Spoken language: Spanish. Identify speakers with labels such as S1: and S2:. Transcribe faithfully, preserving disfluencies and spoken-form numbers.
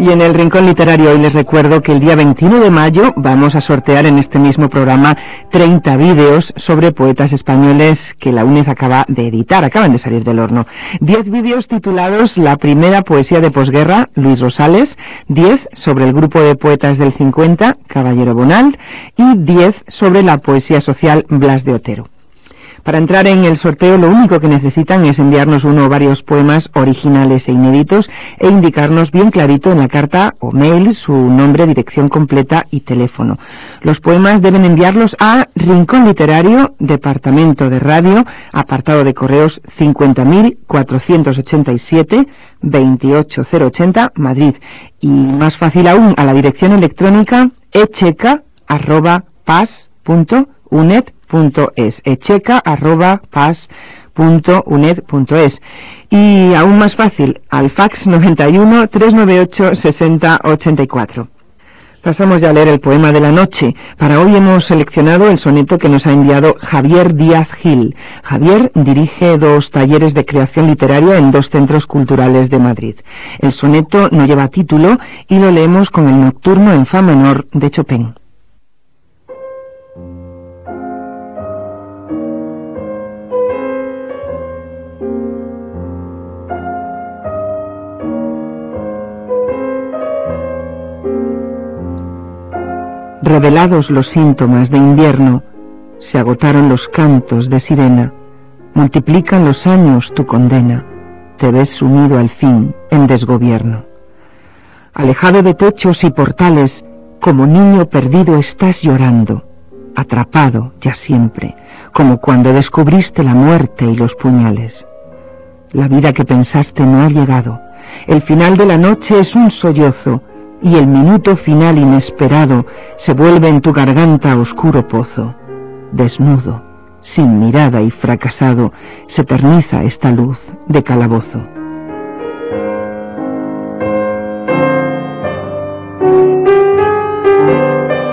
S1: Y en el Rincón Literario hoy les recuerdo que el día veintiuno de mayo vamos a sortear en este mismo programa treinta vídeos sobre poetas españoles que la UNED acaba de editar, acaban de salir del horno. diez vídeos titulados La primera poesía de posguerra, Luis Rosales, diez sobre el grupo de poetas del cincuenta, Caballero Bonald, y diez sobre la poesía social, Blas de Otero. Para entrar en el sorteo lo único que necesitan es enviarnos uno o varios poemas originales e inéditos e indicarnos bien clarito en la carta o mail su nombre, dirección completa y teléfono. Los poemas deben enviarlos a Rincón Literario, Departamento de Radio, apartado de correos cincuenta mil cuatrocientos ochenta y siete, veintiocho mil ochenta, Madrid. Y más fácil aún, a la dirección electrónica echeca arroba pas punto uned punto es, echeca arroba pas punto uned punto es, y aún más fácil al fax noventa y uno, trescientos noventa y ocho, sesenta, ochenta y cuatro. Pasamos ya a leer el poema de la noche. Para hoy hemos seleccionado el soneto que nos ha enviado Javier Díaz Gil. Javier dirige dos talleres de creación literaria en dos centros culturales de Madrid. El soneto no lleva título y lo leemos con el Nocturno en fa menor de Chopin. Revelados los síntomas de invierno, se agotaron los cantos de sirena, multiplican los años tu condena, te ves sumido al fin en desgobierno. Alejado de techos y portales, como niño perdido estás llorando, atrapado ya siempre, como cuando descubriste la muerte y los puñales. La vida que pensaste no ha llegado, el final de la noche es un sollozo, y el minuto final inesperado se vuelve en tu garganta oscuro pozo. Desnudo, sin mirada y fracasado, se eterniza esta luz de calabozo.